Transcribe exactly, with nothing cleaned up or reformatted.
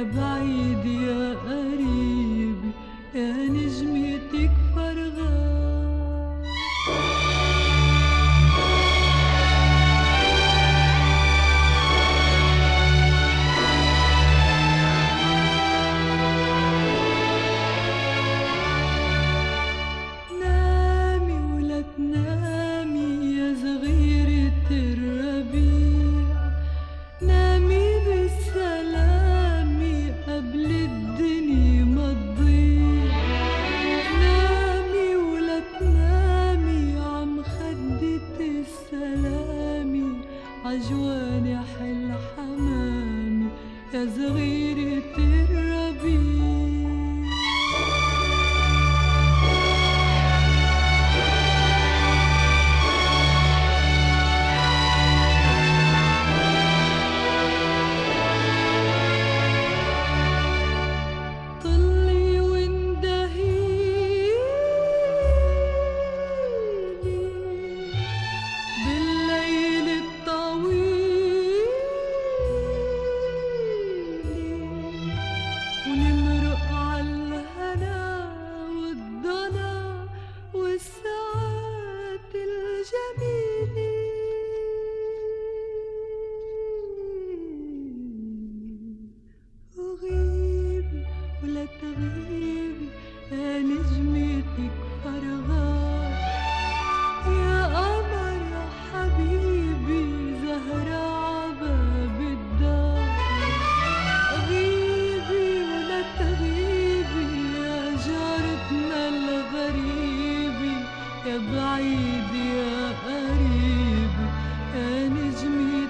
يا بعيد يا قريب يا نجمتك فرغان. نامي ولا تنامي يا صغيرة الربيع، نامي بالسلام قبل الدنيا ما تضيع. نامي ولا تنامي عم خدة السلام عجوان يا حل حمامي يا صغيرة الربيع. وغيبي ولا تغيبي يا نجمتك فرغان. يا قمر يا حبيبي زهرة عباب الدار. غيبي ولا تغيبي يا جارتنا الغريبة يا بعيد يا قريب يا نجمي